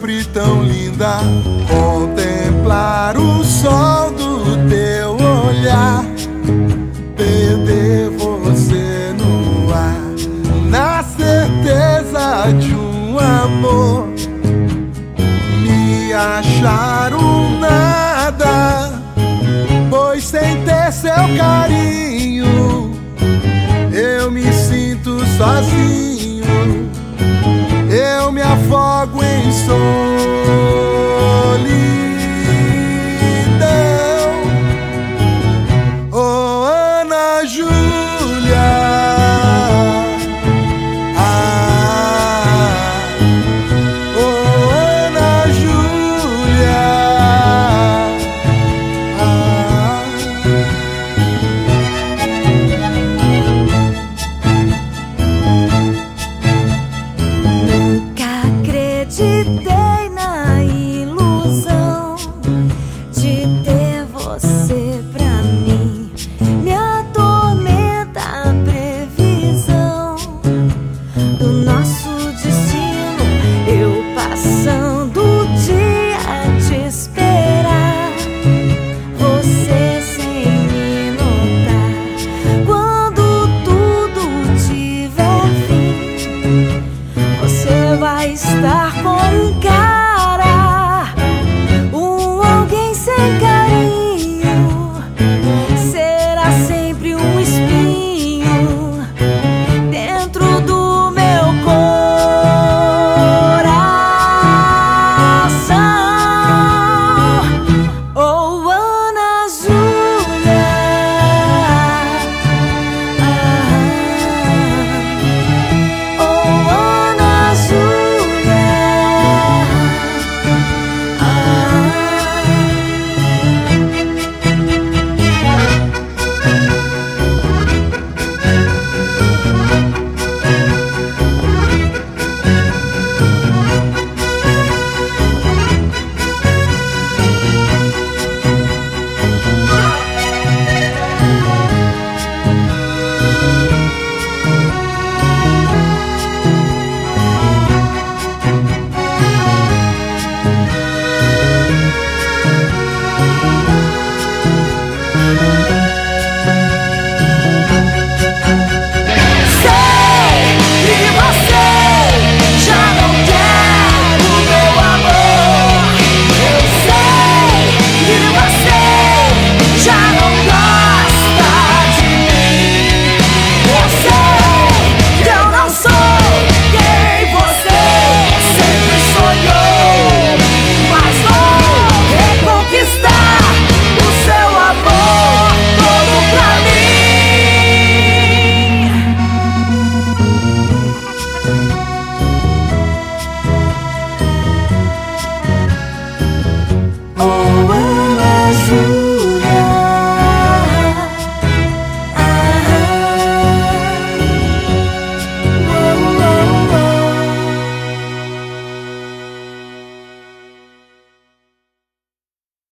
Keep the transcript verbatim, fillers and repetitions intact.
sempre tão linda. Contemplar o sol do teu olhar, perder você no ar, na certeza de um amor, me achar um nada, pois sem ter seu carinho eu me sinto sozinho, eu me afogo em solidão. Oh, Ana Júlia, ah, oh, Ana Júlia, ah. Nunca acreditei na ilusão de ter você pra mim. Me atormenta a previsão do nosso destino, eu passando o dia a te esperar, você sem me notar. Quando tudo tiver fim, você vai estar com um cara